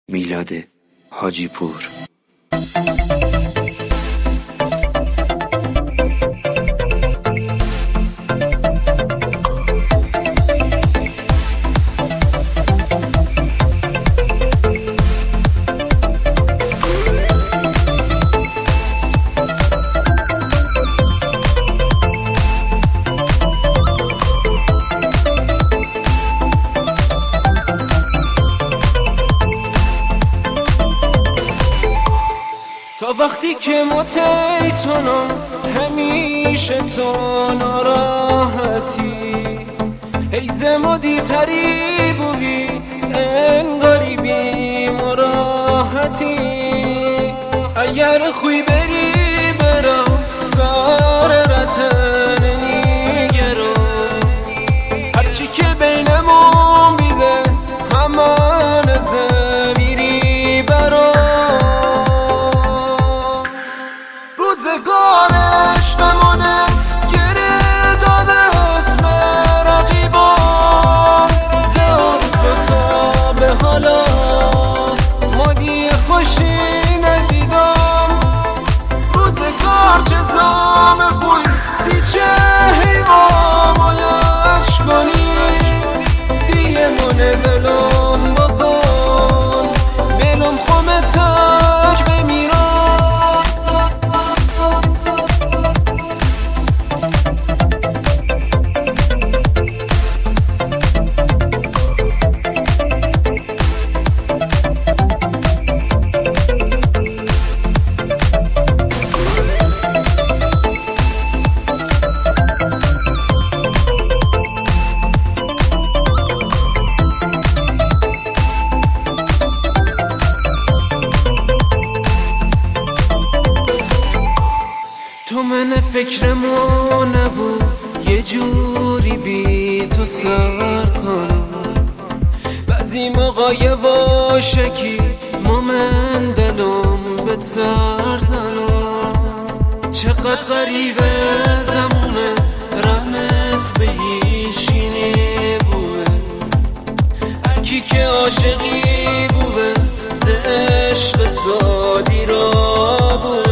میلاد حاجی پور. تا وقتی که متیتونم همیشه تو ناراحتی هیزم و دیرتری بوی انگاری بی مراحتی اگر خوی بری برم سار رتن نیگرم هرچی که بینمون بیده همان زمیری برام روزگار عشقمونه گره داده اسم رقیبان زهر تو تا به حالا مادی خوشی ندیدم روزگار چه زام خوی سی چه حیوام ملش کنی دیگه مونه بلوم بکن بلوم خومه تک بمیرم تو من فکرمو نبود یه جوری بی تو سر کنم بعضی موقع باشه که من دلم بهت سر زنم چقدر غریبه زمونه رحمس به هیشینی بوه هرکی که عاشقی بوه ز عشق سادی را بوه